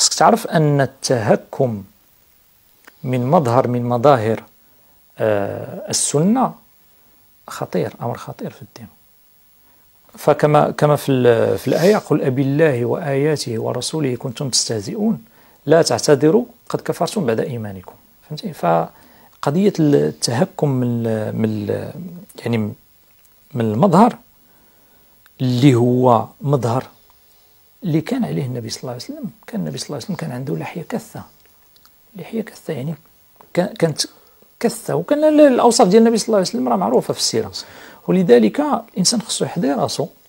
خصك تعرف أن التهكم من مظهر من مظاهر السنة خطير، أمر خطير في الدين. فكما في الآية: قل أبي الله وآياته ورسوله كنتم تستهزئون لا تعتذروا قد كفرتم بعد إيمانكم. فهمتي؟ فقضية التهكم يعني من المظهر اللي هو مظهر اللي كان عليه النبي صلى الله عليه وسلم. كان النبي صلى الله عليه وسلم كان عنده لحية كثة، يعني كانت كثة، وكان الأوصاف ديال النبي صلى الله عليه وسلم راه معروفة في السيرة. ولذلك الإنسان خصو يحضر راسو